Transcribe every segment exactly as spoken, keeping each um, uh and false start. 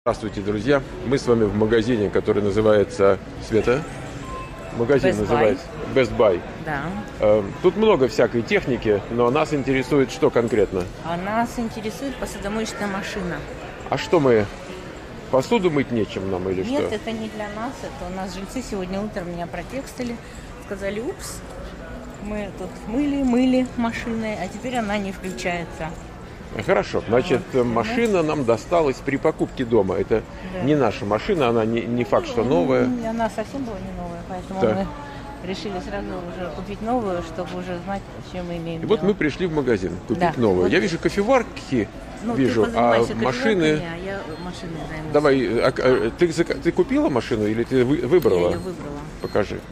Здравствуйте, друзья! Мы с вами в магазине, который называется... Света? Магазин Best называется Best Buy. Да. Э, Тут много всякой техники, но нас интересует что конкретно? А нас интересует посудомоечная машина. А что мы... Посуду мыть нечем нам или Нет, что? это не для нас. Это у нас жильцы сегодня утром меня протекстили. Сказали, упс, мы тут мыли, мыли машиной, а теперь она не включается. Хорошо, значит, Вот. машина нам досталась при покупке дома. Это Да. не наша машина, она не, не факт, что новая. И она совсем была не новая, поэтому Да. мы решили сразу уже купить новую, чтобы уже знать, с чем мы имеем И вот дело. мы пришли в магазин купить Да. новую. Вот. Я вижу кофеварки, Ну, вижу, ты а позанимайся машины... кофеварками, а я машиной займусь. Давай, а, а, ты, зак- ты купила машину или ты вы- выбрала? Я ее выбрала. Покажи.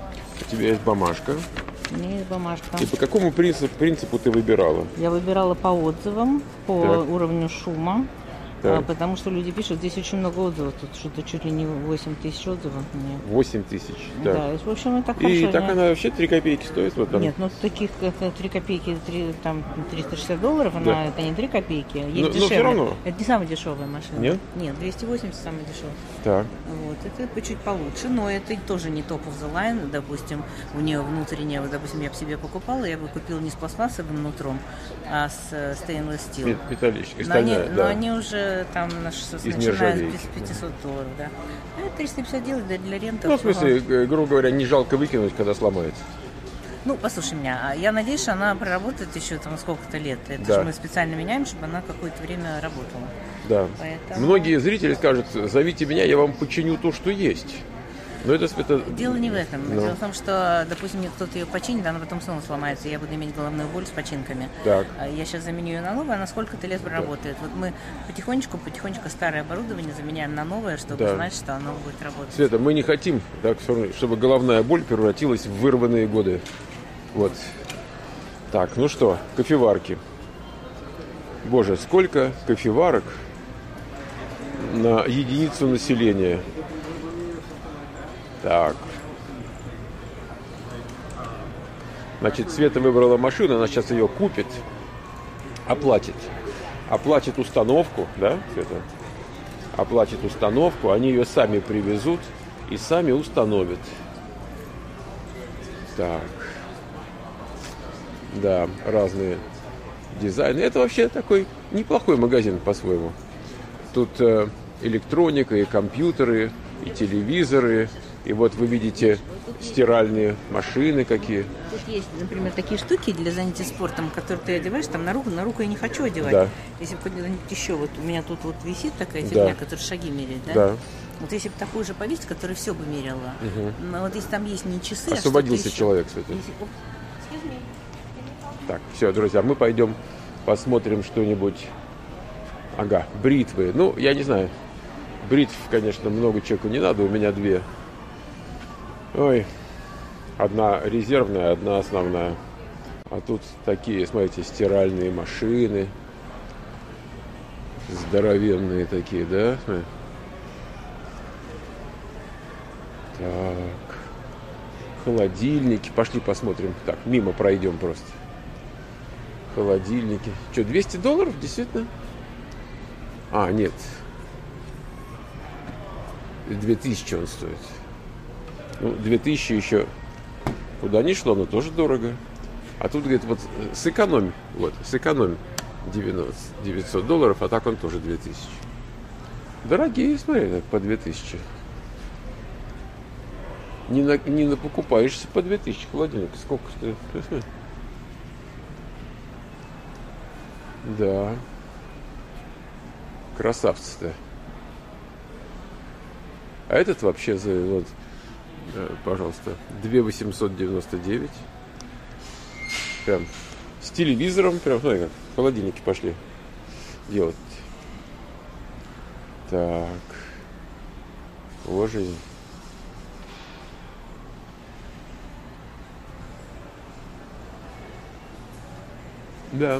У тебя есть бумажка. У меня есть бумажка. И по какому принципу, принципу ты выбирала? Я выбирала по отзывам, по Так. уровню шума, Так. а, потому что люди пишут, здесь очень много отзывов, тут что-то чуть ли не восемь тысяч отзывов мне. восемь тысяч. Да, Да. и, в общем, это И хорошо. так я- она вообще три копейки стоит? Вот там. Нет, ну таких как три копейки, три, там триста шестьдесят долларов, она Да. это не три копейки, есть Но- но дешевле. всё равно. Это не самая дешевая машина. Нет? Нет, двести восемьдесят самая дешевая. Так. Вот, это чуть получше, но это тоже не топ of the line, допустим, у нее внутренняя, вот, допустим, я бы себе покупала, я бы купила не с пластмассовым нутром, а с э, stainless steel. Мет- Металлическая, Но они, стальная, но да. они уже там на шестьсот, Из начинают нержавейки. с пятисот долларов, да. Ну, это триста пятьдесят делать для, для рентов. Ну, в смысле, э, грубо говоря, не жалко выкинуть, когда сломается. Ну, послушай меня, а я надеюсь, что она проработает еще там сколько-то лет. Это Да. же мы специально меняем, чтобы она какое-то время работала. Да. Поэтому- Многие зрители скажут, зовите меня, я вам починю то, что есть. Но это... это... Дело не в этом. Ну. Дело в том, что, допустим, мне кто-то ее починит, она потом снова сломается, и я буду иметь головную боль с починками. Так. А Я сейчас заменю ее на новую, она сколько-то лет проработает. Вот мы потихонечку, потихонечку старое оборудование заменяем на новое, чтобы Да. знать, что оно будет работать. Света, мы не хотим, так, чтобы головная боль превратилась в вырванные годы. Вот. Так, ну что, кофеварки. Боже, сколько кофеварок на единицу населения. Так. Значит, Света выбрала машину, она сейчас ее купит, оплатит. Оплатит установку, да, Света? Оплатит установку, они ее сами привезут и сами установят. Так. Да, разные дизайны. Это вообще такой неплохой магазин по-своему. Тут э, электроника, и компьютеры, и телевизоры. И вот вы видите стиральные машины какие. Тут есть, например, такие штуки для занятий спортом, которые ты одеваешь там на руку, на руку я не хочу одевать. Да. Если бы куда-нибудь еще, вот у меня тут вот висит такая Да. фигня, которая шаги меряет, да? Да. Вот если бы такую же повесить, которая все бы меряла. Но вот если там есть не часы, а Освободился что-то еще. человек, кстати. Если- Оп, excuse me. Так, все, друзья, мы пойдем посмотрим что-нибудь. Ага, бритвы. Ну, я не знаю. Бритв, конечно, много человеку не надо, у меня две. Ой, одна резервная, одна основная. А тут такие, смотрите, стиральные машины. Здоровенные такие, да? Так. Холодильники. Пошли посмотрим. Так, мимо пройдем просто. Холодильники. Что, двести долларов, действительно? А, нет. две тысячи он стоит. Ну, две тысячи еще куда ни шло, но тоже дорого. А тут, говорит, вот сэкономь. Вот, сэкономь девяносто, девятьсот долларов, а так он тоже две тысячи. Дорогие, смотри, так, по две тысячи. Не, на, не на покупаешься по две тысячи холодильник. Сколько стоит? Да. Красавцы-то. А этот вообще за, вот, э, пожалуйста, две тысячи восемьсот девяносто девять. Прям с телевизором, прям, смотри, как холодильники пошли делать. Так. О, жизнь. Да.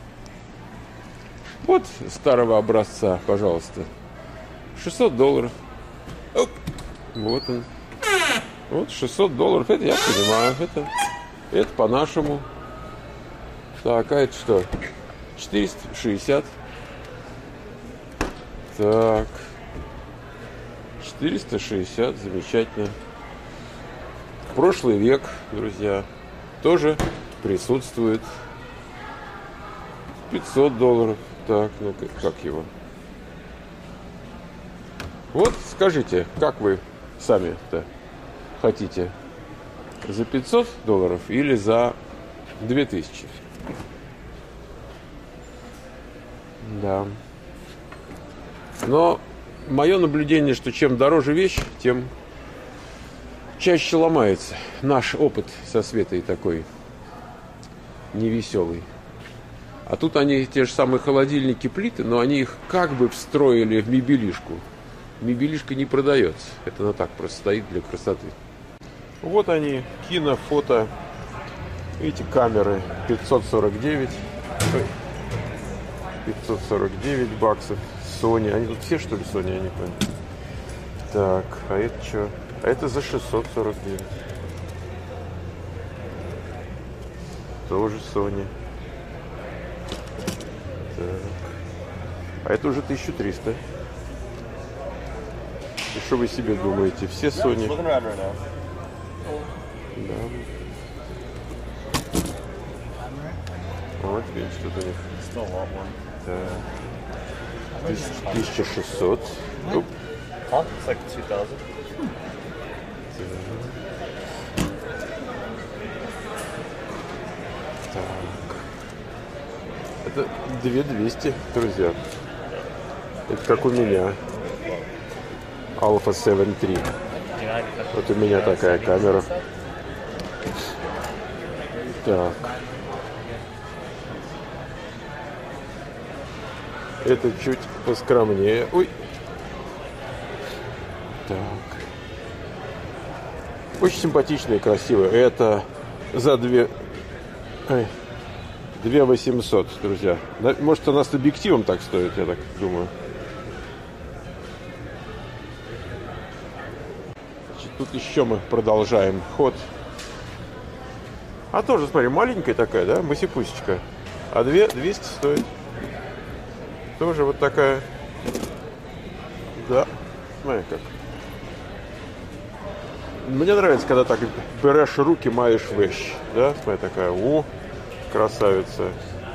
Вот старого образца, пожалуйста. шестьсот долларов. Оп. Вот он. Вот шестьсот долларов. Это я понимаю. Это, это по-нашему. Так, а это что? четыреста шестьдесят. Так. четыреста шестьдесят, замечательно. Прошлый век, друзья, тоже присутствует. пятьсот долларов. Так, ну-ка, как его? Вот скажите, как вы сами-то хотите? За пятьсот долларов или за две тысячи? Да. Но мое наблюдение, что чем дороже вещь, тем чаще ломается. Наш опыт со Светой такой невеселый. А тут они, те же самые холодильники, плиты, но они их как бы встроили в мебелишку. Мебелишка не продается. Это она так просто стоит для красоты. Вот они, кино, фото. Видите, камеры пятьсот сорок девять. пятьсот сорок девять баксов. Sony. Они тут все, что ли, Sony, я не понял. Так, а это что? А это за шестьсот сорок девять. Тоже Sony. Так. А это уже тысяча триста. И что вы себе думаете? Все Sony? Да. Вот, видите, тут у них. Так. тысяча шестьсот. Оп. Так. Это две тысячи двести, друзья. Это как у меня. Alpha семь три. Вот у меня такая камера. Так. Это чуть поскромнее. Ой. Так. Очень симпатичная и красивая. Это за две... Ой. две тысячи восемьсот, друзья. Может, она с объективом так стоит, я так думаю. Значит, тут еще мы продолжаем ход. А тоже, смотри, маленькая такая, да, масипусечка. А две двести стоит. Тоже вот такая. Да, смотри как. Мне нравится, когда так берешь руки, маешь вещь. Да, смотри, такая, о, красавица.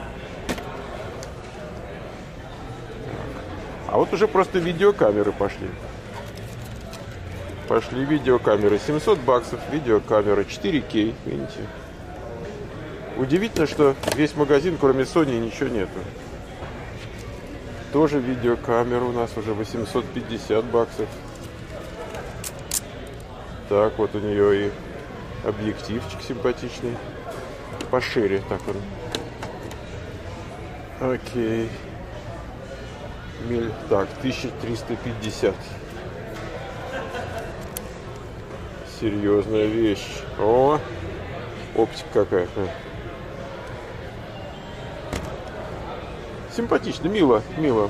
А вот уже просто видеокамеры пошли. Пошли видеокамеры. семьсот баксов видеокамера. четыре кей, видите. Удивительно, что весь магазин, кроме Sony, ничего нету. Тоже видеокамера у нас уже восемьсот пятьдесят баксов. Так, вот у нее и объективчик симпатичный. Пошире, так он. Окей. Миль, так, тысяча триста пятьдесят. Серьезная вещь. О, оптика какая-то. Симпатично, мило, мило.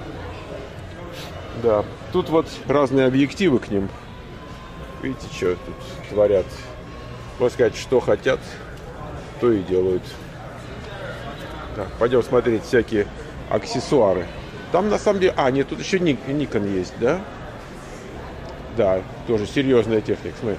Да, тут вот разные объективы к ним. Видите, что тут творят. Можно сказать, что хотят, то и делают. Так, пойдем смотреть всякие аксессуары. Там на самом деле... А, нет, тут еще Nikon есть, да? Да, тоже серьезная техника, смотри.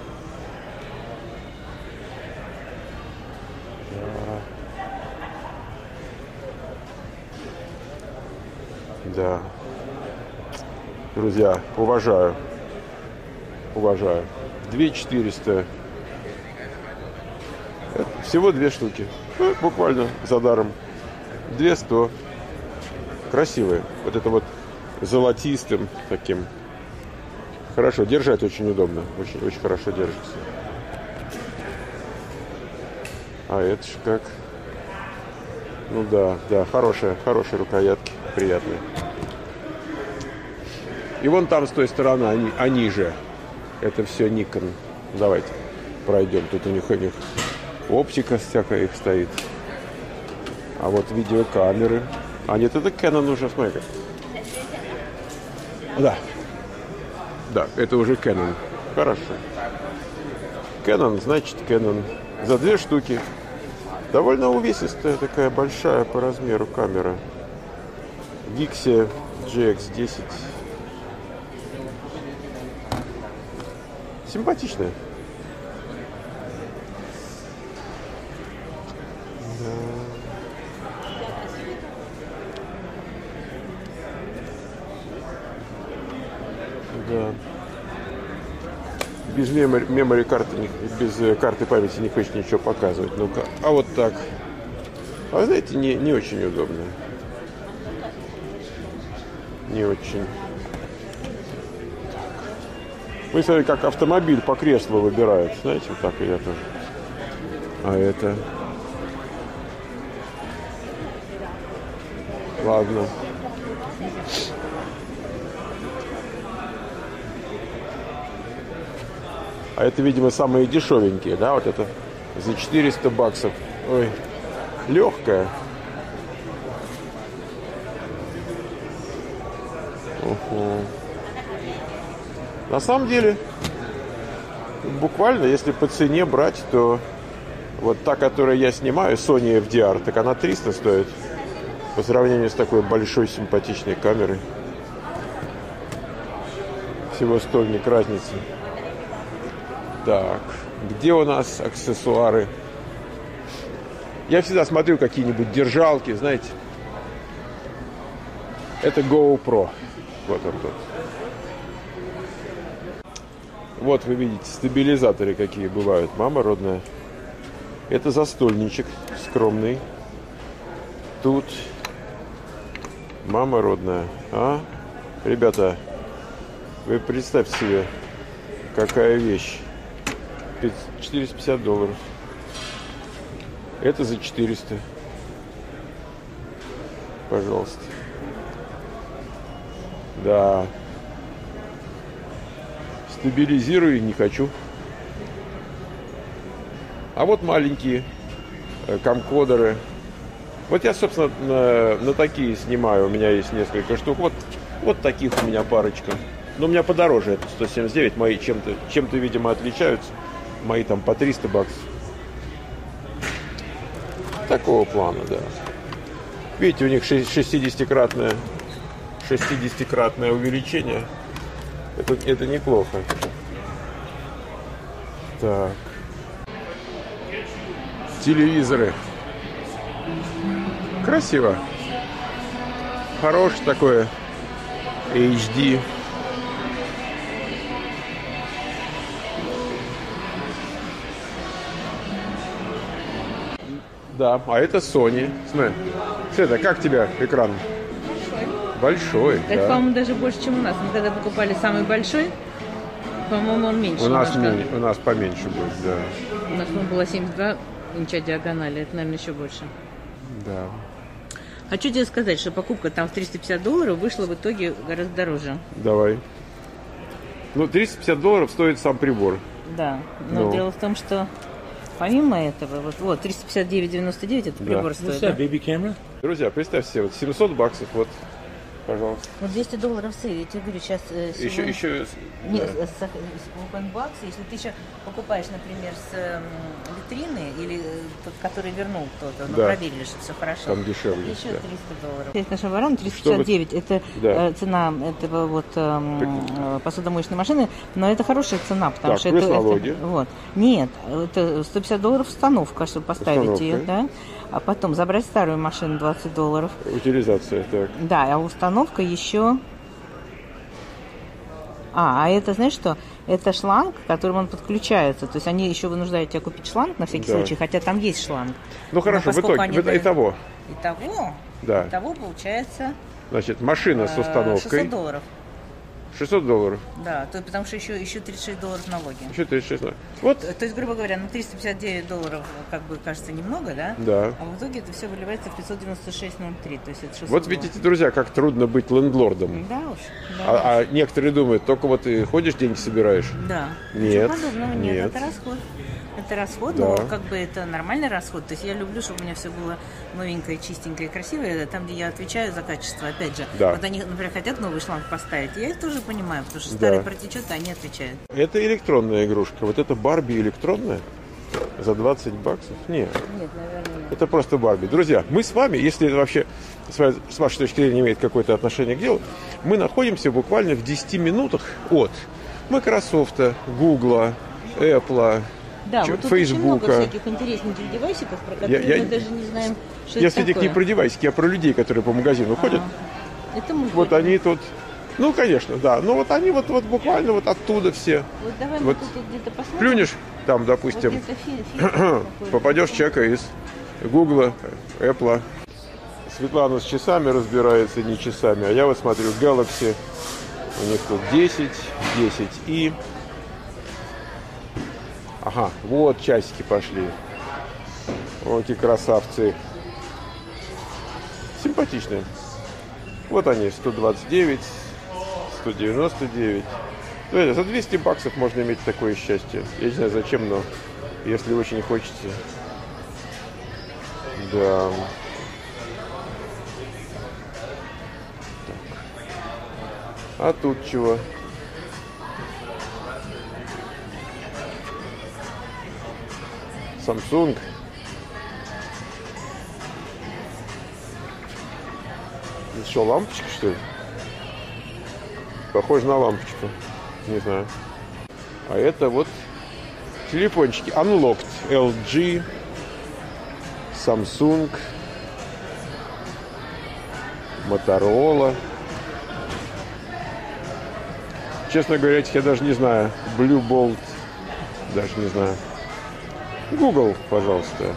Да. Друзья, уважаю. Уважаю. две тысячи четыреста. Всего две штуки. Ну, буквально за даром. две сто. Красивые. Вот это вот золотистым таким. Хорошо, держать очень удобно. Очень, очень хорошо держится. А это ж как... Ну да, да, хорошая, хорошие рукоятки. Приятные. И вон там с той стороны, они, они же. Это все Nikon. Давайте пройдем. Тут у них, у них оптика всякая их стоит. А вот видеокамеры. А нет, это Canon уже, смотри. Да. Да, это уже Canon. Хорошо. Canon, значит Canon. За две штуки. Довольно увесистая, такая большая по размеру камера. Vixia джи экс десять. Симпатичная. Да. Без мемори, мемори карты, без карты памяти не хочет ничего показывать. Ну-ка. А вот так. А знаете, не, не очень удобно. Не очень. Вы смотрите, как автомобиль по креслу выбирают. Знаете, вот так и я тоже. А это... Ладно. А это, видимо, самые дешевенькие, да? Вот это за четыреста баксов. Ой, легкая. Уху. На самом деле, буквально, если по цене брать, то вот та, которую я снимаю, Sony эф ди ар, так она триста стоит. По сравнению с такой большой симпатичной камерой. Всего стольник разницы. Так, где у нас аксессуары? Я всегда смотрю какие-нибудь держалки, знаете. Это GoPro. Вот он тут. Вот вы видите, стабилизаторы какие бывают. Мама родная. Это застольничек скромный. Тут мама родная. А? Ребята, вы представьте себе, какая вещь. четыреста пятьдесят долларов. Это за четыреста. Пожалуйста. Да. Стабилизирую, не хочу. А вот маленькие э, камкодеры. Вот я, собственно, на, на такие снимаю. У меня есть несколько штук. Вот, вот таких у меня парочка. Но у меня подороже. Это сто семьдесят девять. Мои чем-то, чем-то, видимо, отличаются. Мои там по триста баксов. Такого плана, да. Видите, у них шестидесятикратное, шестидесятикратное увеличение. Это, это неплохо. Так. Телевизоры. Красиво. Хорошее такое. эйч ди. Да, а это Sony. Смотри. Света, как тебя экран? Большой. Большой, Так, да. по-моему, даже больше, чем у нас. Мы когда покупали самый большой, по-моему, он меньше. У нас, немножко. меньше, у нас поменьше будет, да. У нас, по-моему, было семьдесят два инча диагонали. Это, наверное, еще больше. Да. Хочу тебе сказать, что покупка там в триста пятьдесят долларов вышла в итоге гораздо дороже. Давай. Ну, триста пятьдесят долларов стоит сам прибор. Да, но Ну. дело в том, что помимо этого, вот, вот триста пятьдесят девять девяносто девять этот Да. прибор стоит. Да? baby camera? Друзья, представьте себе, вот семьсот баксов, вот, пожалуйста. Вот двести долларов в сейле, я тебе говорю, сейчас... э, Еще, сегодня- еще, Нет, да. с, с Open Box, если ты еще покупаешь, например, с эм, витрины, или э, тот, который вернул кто-то, но Да. проверили, что все хорошо. Там дешевле, Еще да. триста долларов. Это наша ворона, триста пятьдесят девять, это Да. э, цена этого вот эм, э, посудомоечной машины, но это хорошая цена, потому Так, что плюс это, налоги. это... Вот. Нет, это сто пятьдесят долларов установка, чтобы поставить Установка. ее, да? А потом забрать старую машину двадцать долларов. Утилизация, так. Да, а установка еще... А, а это, знаешь что? Это шланг, к которому он подключается. То есть они еще вынуждают тебя купить шланг на всякий Да. случай, хотя там есть шланг. Ну, хорошо, в поскольку итоге, они в итоге, дают- итого, Итого, да. итого получается Значит, машина с э, установкой. шестьсот долларов. шестьсот долларов. Да, то, потому что еще, еще тридцать шесть долларов налоги. Еще тридцать шесть. Вот, То, то есть, грубо говоря, на триста пятьдесят девять долларов как бы кажется немного, да? да. А в итоге это все выливается в пятьсот девяносто шесть ноль три. То есть это шестьсот Вот долларов. видите, друзья, как трудно быть лендлордом. Да уж. Да, А, а некоторые думают, только вот ты ходишь, деньги собираешь. Да. Нет, Ничего подобного нет. нет. Это расход. Это расход, Да. но как бы это нормальный расход. То есть я люблю, чтобы у меня все было новенькое, чистенькое, красивое. Там, где я отвечаю за качество, опять же. Да. Вот они, например, хотят новый шланг поставить. Я их тоже понимаю, потому что Да. старый протечет, а они отвечают. Это электронная игрушка. Вот это Барби электронная за двадцать баксов? Нет. Нет, наверное, нет. Это просто Барби. Друзья, мы с вами, если это вообще с ва- с вашей точки зрения имеет какое-то отношение к делу, мы находимся буквально в десяти минутах от Microsoft, Google, Apple, Да, вот тут очень много всяких интересненьких девайсиков, про которые я, я, мы даже не знаем, что я, это кстати, такое. не про девайсики, а про людей, которые по магазину А, ходят. Это мы Вот ходим. они тут... Ну, конечно, да. Но вот они вот, вот буквально вот оттуда все. Вот давай вот мы тут где-то посмотрим. плюнешь, там, допустим, вот фильм, фильм попадешь человека из Google, Apple. Светлана с часами разбирается, не часами. А я вот смотрю Galaxy. У них тут десять, десять и... Ага, вот часики пошли. Вот эти красавцы. Симпатичные. Вот они, сто двадцать девять, сто девяносто девять. Ну, за двести баксов можно иметь такое счастье. Я не знаю зачем, но если очень хочется. Да. Так. А тут чего? Samsung. Это что, лампочка, что ли? Похоже на лампочку. Не знаю. А это вот телефончики. Unlocked. эл джи, Samsung, Motorola. Честно говоря, этих я даже не знаю. Blue Bolt. Даже не знаю. Google, пожалуйста.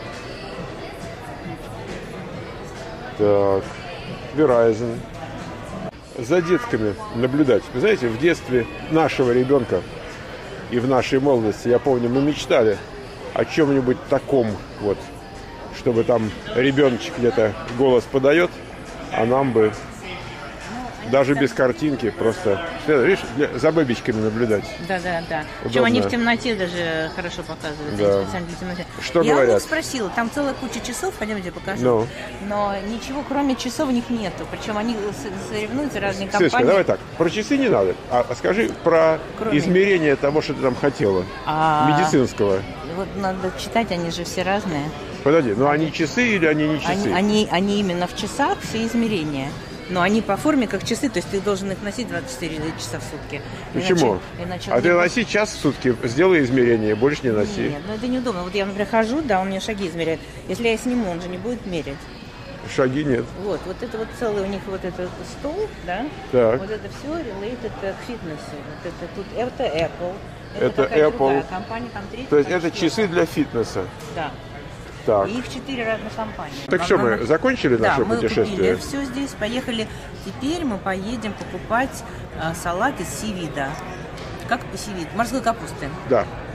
Так. Verizon. За детками наблюдать. Вы знаете, в детстве нашего ребенка и в нашей молодости, я помню, мы мечтали о чем-нибудь таком, вот, чтобы там ребеночек где-то голос подает, а нам бы даже без картинки просто, видишь, для, за бэбичками наблюдать. Да, да, да. Причем они в темноте даже хорошо показывают. Да. Специально для темноты. Что я говорят? Я спросила, там целая куча часов, пойдемте покажу. No. Но ничего кроме часов у них нету. Причем они соревнуются, разные компании. Светочка, давай так, про часы не надо, а скажи про кроме... измерение того, что ты там хотела, а... медицинского. Вот надо читать, они же все разные. Подожди, ну они часы или они не часы? Они, они, они именно в часах все измерения. Но они по форме как часы, то есть ты должен их носить двадцать четыре часа в сутки. Почему? Иначе, иначе а ты носи час в сутки, сделай измерение, больше не носи. Нет, ну это неудобно. Вот я, например, хожу, да, он мне шаги измеряет. Если я сниму, он же не будет мерять. Шаги нет. Вот, вот это вот целый у них вот этот стол, да? Так. Вот это все related к фитнесу. Вот это тут, это Apple. Это, это Apple. Компания, там третья, то есть там это четвертая. Часы для фитнеса. Да. Так. И их четыре разных компании. Так что, мы закончили да, наше мы путешествие? Да, все здесь, поехали. Теперь мы поедем покупать а, салат из севида. Как севид? Морской капусты. Да.